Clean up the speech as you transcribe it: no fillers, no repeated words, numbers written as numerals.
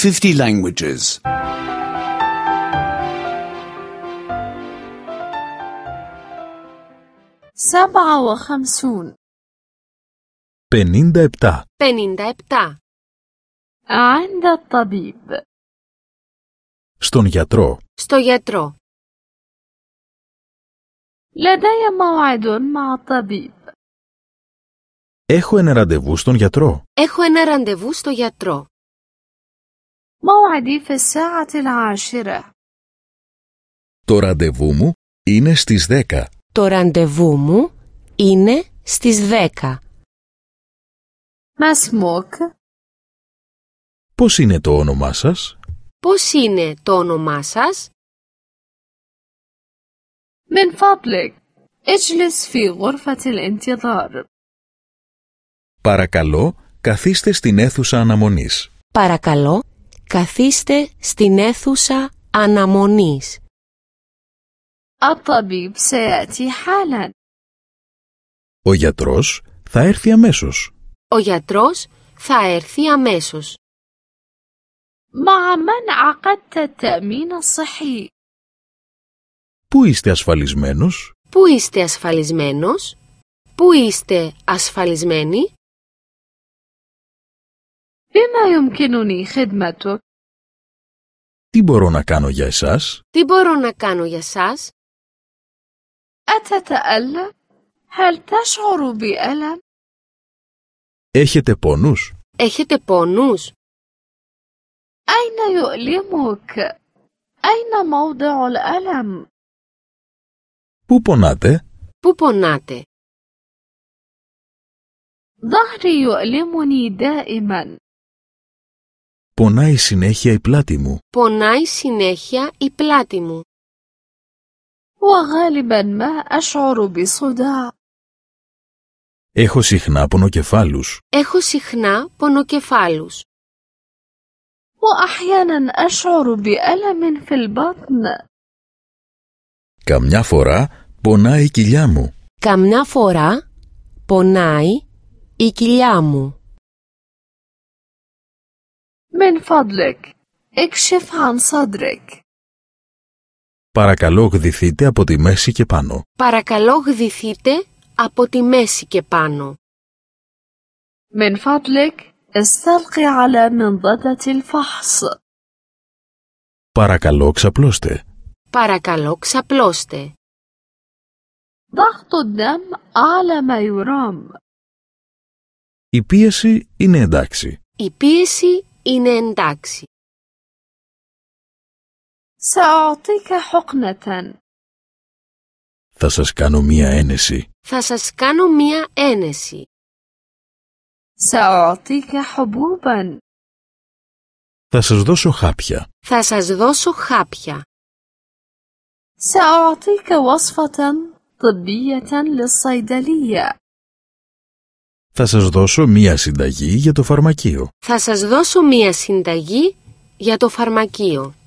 50 languages. 57 57. 57. عند الطبيب. Στον γιατρό. Στο γιατρό. لدي موعد مع الطبيب. Έχω ένα ραντεβού στον γιατρό. Έχω ένα ραντεβού στο γιατρό. موعدي في الساعة 10. Το ραντεβού μου είναι στις 10. Το ραντεβού μου είναι στις 10. ما اسمك؟ Πώς είναι το όνομά σας? Πώς είναι το όνομά σας? من فضلك اجلس في غرفة الانتظار. Παρακαλώ, καθίστε στην αίθουσα αναμονής. Παρακαλώ, καθίστε στην αίθουσα αναμονής. الطبيب سيأتي حالا. Ο γιατρός θα έρθει αμέσως. Ο γιατρός θα έρθει αμέσως. مع من عقدت التأمين الصحي؟ Πού είστε ασφαλισμένος? Πού είστε ασφαλισμένος? Πού είστε ασφαλισμένοι? بما يمكنني خدمتك؟ Τι μπορώ να κάνω για εσάς? Τι μπορώ να κάνω για σας? أتتألم؟ هل تشعر بألم؟ Έχετε πόνους? Έχετε πόνους? أين يؤلمك؟ أين موضع الألم؟ Πού πονάτε? Πού πονάτε? ظهري يؤلمني دائما. Πονάει συνέχεια η πλάτη μου. Πονάει συνέχεια η πλάτη μου. وغالبا ما أشعر بصداع. Έχω συχνά πονοκεφάλους. Έχω συχνά πονοκεφάλους. وأحيانا أشعر بألم في البطن. Καμιά φορά πονάει η κοιλιά μου. Καμιά φορά πονάει η κοιλιά μου. من فضلك اكشف عن صدرك. Παρακαλώ, γδυθείτε από τη μέση και πάνω. Παρακαλώ γδυθείτε από τη μέση και πάνω. من فضلك استلقي على منضدة الفحص. Παρακαλώ, ξαπλώστε. Παρακαλώ ξαπλώστε. ضغط الدم أعلى ما يرام. Η πίεση είναι εντάξει. Η πίεση είναι εντάξει. سأعطيك حقنة. Θα σας κάνω μία ένεση. Θα σας κάνω μία ένεση. سأعطيك حبوبا. Θα σας δώσω χάπια. Θα σας δώσω χάπια. سأعطيك وصفة طبية للصيدلية. Θα σας δώσω μία συνταγή για το φαρμακείο. Θα σας δώσω μία συνταγή για το φαρμακείο.